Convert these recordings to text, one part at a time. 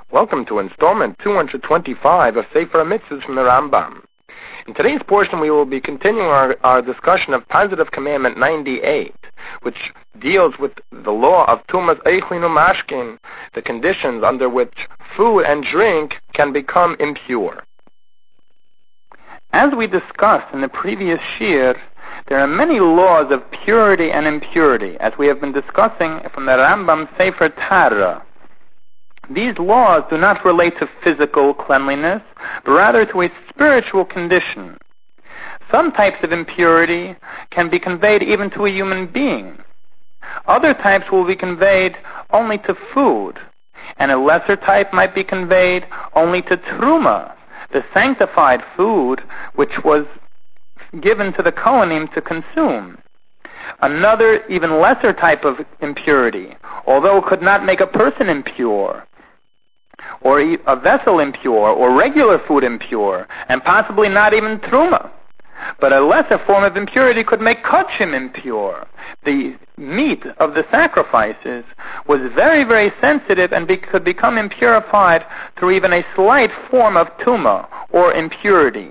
Welcome to installment 225 of Sefer Mitzvahs from the Rambam. In today's portion we will be continuing our discussion of Positive Commandment 98, which deals with the law of Tumas Eichlin Umashkin, the conditions under which food and drink can become impure. As we discussed in the previous shir, there are many laws of purity and impurity, as we have been discussing from the Rambam Sefer Tara. These laws do not relate to physical cleanliness, but rather to a spiritual condition. Some types of impurity can be conveyed even to a human being. Other types will be conveyed only to food, and a lesser type might be conveyed only to truma, the sanctified food which was given to the Kohanim to consume. Another, even lesser type of impurity, although it could not make a person impure, or a vessel impure, or regular food impure, and possibly not even truma. But a lesser form of impurity could make kachim impure. The meat of the sacrifices was very, very sensitive and could become impurified through even a slight form of tuma, or impurity.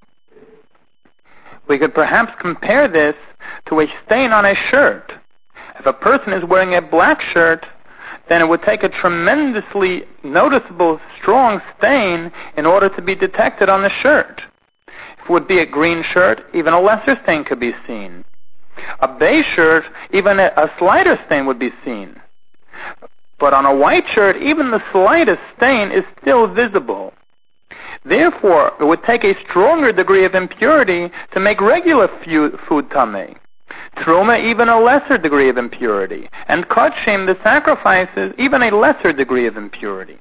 We could perhaps compare this to a stain on a shirt. If a person is wearing a black shirt, then it would take a tremendously noticeable, strong stain in order to be detected on the shirt. If it would be a green shirt, even a lesser stain could be seen. A beige shirt, even a slighter stain would be seen. But on a white shirt, even the slightest stain is still visible. Therefore, it would take a stronger degree of impurity to make regular food tameh. Truma, even a lesser degree of impurity. And kachim, the sacrifices, even a lesser degree of impurity.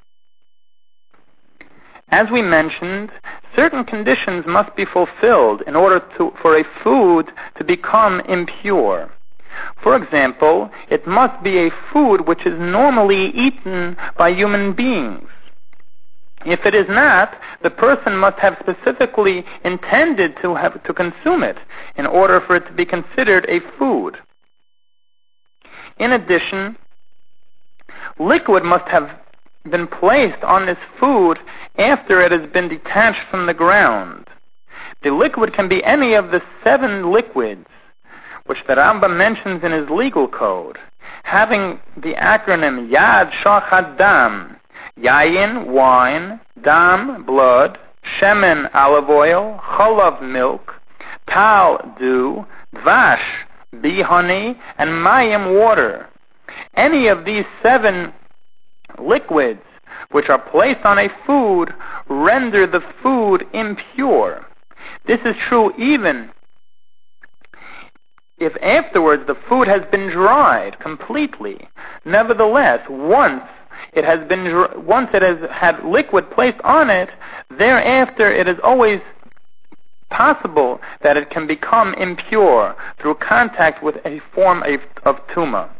As we mentioned, certain conditions must be fulfilled in order for a food to become impure. For example, it must be a food which is normally eaten by human beings. If it is not, the person must have specifically intended to consume it in order for it to be considered a food. In addition, liquid must have been placed on this food after it has been detached from the ground. The liquid can be any of the 7 liquids which the Rambam mentions in his legal code, having the acronym Yad Shachad Dam. Yayin, wine, dam, blood, shemen, olive oil, cholav, milk, tal, dew, dvash, bee honey, and mayim, water. Any of these 7 liquids which are placed on a food render the food impure. This is true even if afterwards the food has been dried completely. Nevertheless, once it has had liquid placed on it, thereafter it is always possible that it can become impure through contact with a form of tuma.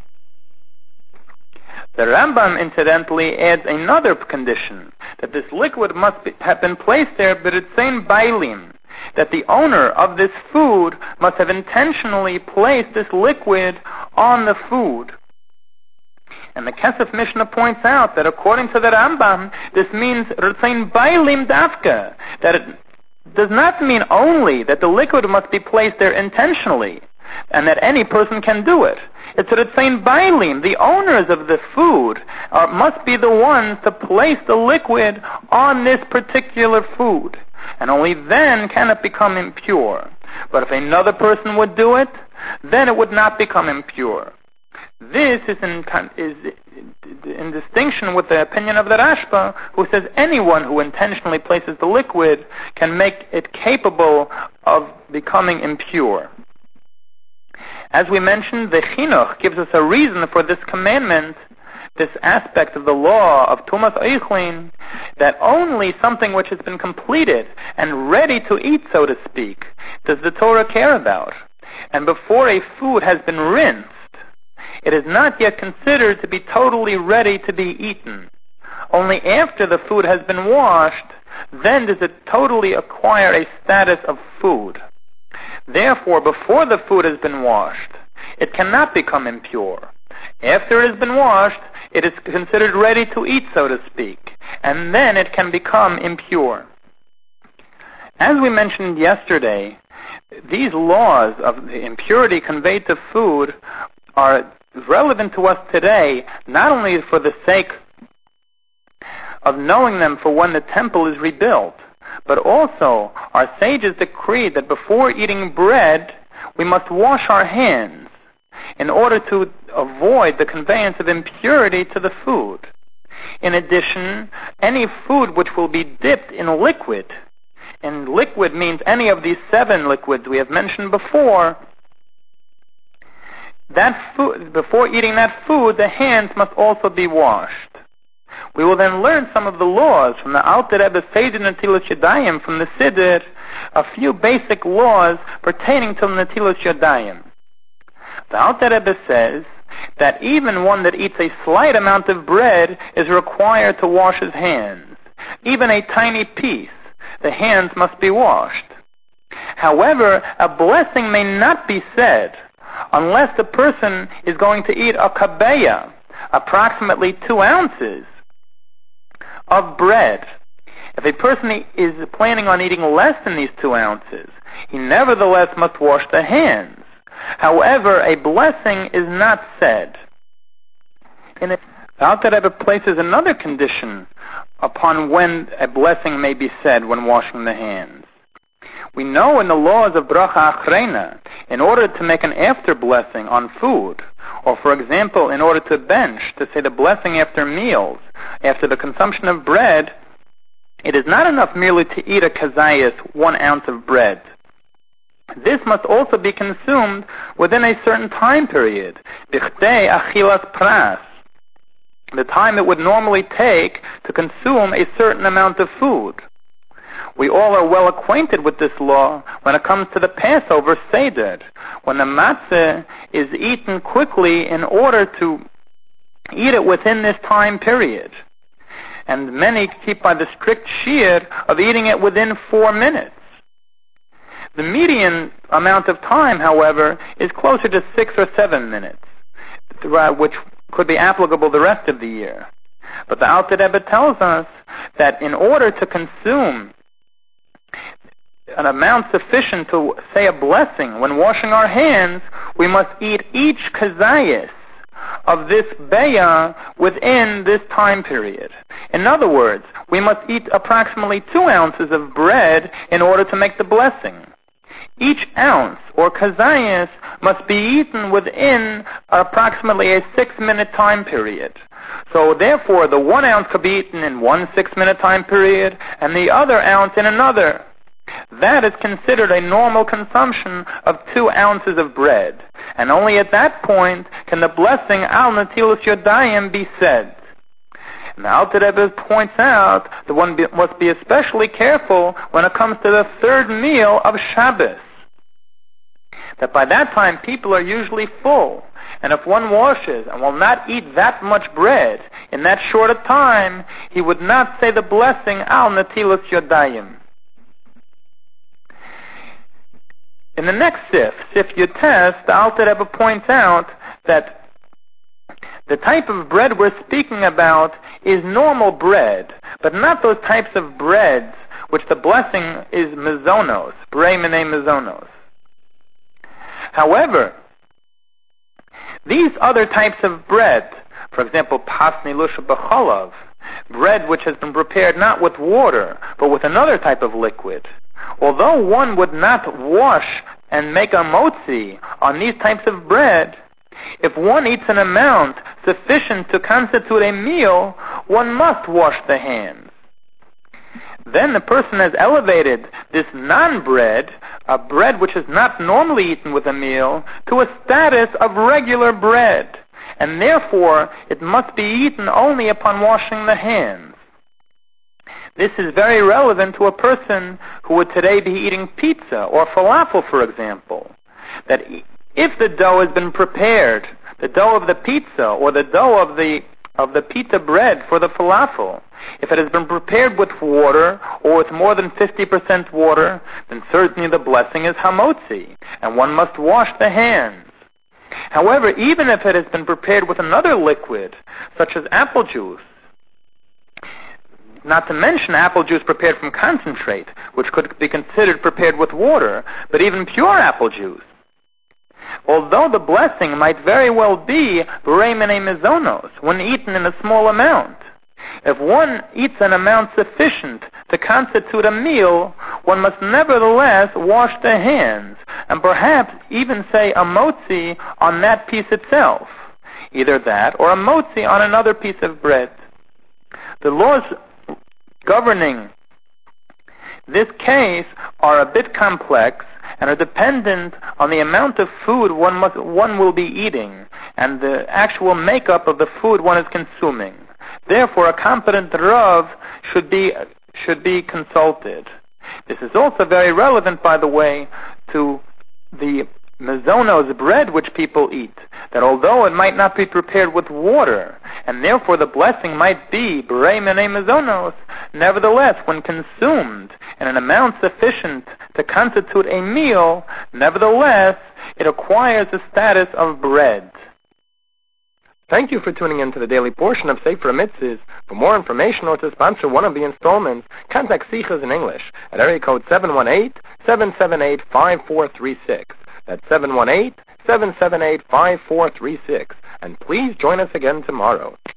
The Rambam, incidentally, adds another condition, that this liquid must have been placed there, but it's saying bailim, that the owner of this food must have intentionally placed this liquid on the food. And the Kesef Mishnah points out that according to the Rambam, this means Ritzain Bailim Dafka, that it does not mean only that the liquid must be placed there intentionally, and that any person can do it. It's Ritzain Bailim, the owners of the food, must be the ones to place the liquid on this particular food. And only then can it become impure. But if another person would do it, then it would not become impure. This is in distinction with the opinion of the Rashba, who says anyone who intentionally places the liquid can make it capable of becoming impure. As we mentioned, the Chinuch gives us a reason for this commandment, this aspect of the law of Tumas Eichlin, that only something which has been completed and ready to eat, so to speak, does the Torah care about. And before a food has been rinsed, it is not yet considered to be totally ready to be eaten. Only after the food has been washed, then does it totally acquire a status of food. Therefore, before the food has been washed, it cannot become impure. After it has been washed, it is considered ready to eat, so to speak. and then it can become impure. As we mentioned yesterday, these laws of the impurity conveyed to food are relevant to us today, not only for the sake of knowing them for when the temple is rebuilt, but also our sages decreed that before eating bread, we must wash our hands in order to avoid the conveyance of impurity to the food. In addition, any food which will be dipped in liquid, and liquid means any of these 7 liquids we have mentioned before, that food, before eating that food, the hands must also be washed. We will then learn some of the laws from the Alter Rebbe's Seder Netilas Yadayim from the Siddur, a few basic laws pertaining to Netilas Yadayim. The Alter Rebbe says that even one that eats a slight amount of bread is required to wash his hands. Even a tiny piece, the hands must be washed. However, a blessing may not be said unless the person is going to eat a kabeya, approximately 2 ounces of bread. If a person is planning on eating less than these 2 ounces, he nevertheless must wash the hands. However, a blessing is not said. The Alter Rebbe places another condition upon when a blessing may be said when washing the hands. We know in the laws of Bracha Achrena, in order to make an after blessing on food, or for example, in order to bench, to say the blessing after meals, after the consumption of bread, it is not enough merely to eat a kazayas, 1 ounce of bread. This must also be consumed within a certain time period, bichdei achilas pras, the time it would normally take to consume a certain amount of food. We all are well acquainted with this law when it comes to the Passover Seder, when the matzah is eaten quickly in order to eat it within this time period. And many keep by the strict shiur of eating it within 4 minutes. The median amount of time, however, is closer to 6 or 7 minutes, which could be applicable the rest of the year. But the Alter Rebbe tells us that in order to consume an amount sufficient to say a blessing when washing our hands, we must eat each kazayas of this beya within this time period. In other words, we must eat approximately 2 ounces of bread in order to make the blessing. Each ounce or kazayas must be eaten within approximately a 6-minute time period. So therefore, the 1 ounce could be eaten in 1 6-minute time period, and the other ounce in another. That is considered a normal consumption of 2 ounces of bread, and only at that point can the blessing al netilas yadayim be said. And the Alter Rebbe points out that one must be especially careful when it comes to the 3rd meal of Shabbos. That by that time people are usually full, and if one washes and will not eat that much bread in that short a time, he would not say the blessing al netilas yadayim. In the next Sif Yutes, the Alter Rebbe points out that the type of bread we're speaking about is normal bread, but not those types of breads which the blessing is mezonos, brei minei mezonos. However, these other types of bread, for example, pasni lusha b'cholav, bread which has been prepared not with water, but with another type of liquid, although one would not wash and make a motzi on these types of bread, if one eats an amount sufficient to constitute a meal, one must wash the hands. Then the person has elevated this non-bread, a bread which is not normally eaten with a meal, to a status of regular bread, and therefore it must be eaten only upon washing the hands. This is very relevant to a person who would today be eating pizza or falafel, for example. That if the dough has been prepared, the dough of the pizza or the dough of the pita bread for the falafel, if it has been prepared with water or with more than 50% water, then certainly the blessing is hamotzi, and one must wash the hands. However, even if it has been prepared with another liquid, such as apple juice, not to mention apple juice prepared from concentrate, which could be considered prepared with water, but even pure apple juice. Although the blessing might very well be b'rei minei mizonos, when eaten in a small amount. If one eats an amount sufficient to constitute a meal, one must nevertheless wash the hands, and perhaps even say a motzi on that piece itself. Either that, or a motzi on another piece of bread. The laws governing this case are a bit complex, and are dependent on the amount of food one will be eating, and the actual makeup of the food one is consuming. Therefore, a competent Rav should be consulted. This is also very relevant, by the way, to the mezonos, bread which people eat, that although it might not be prepared with water, and therefore the blessing might be b'rei minei mezonos, nevertheless, when consumed in an amount sufficient to constitute a meal, nevertheless, it acquires the status of bread. Thank you for tuning in to the daily portion of Sefer Mitzvahs. For more information or to sponsor one of the installments, contact Sichas in English at area code 718-778-5436. That's 718-778-5436. And please join us again tomorrow.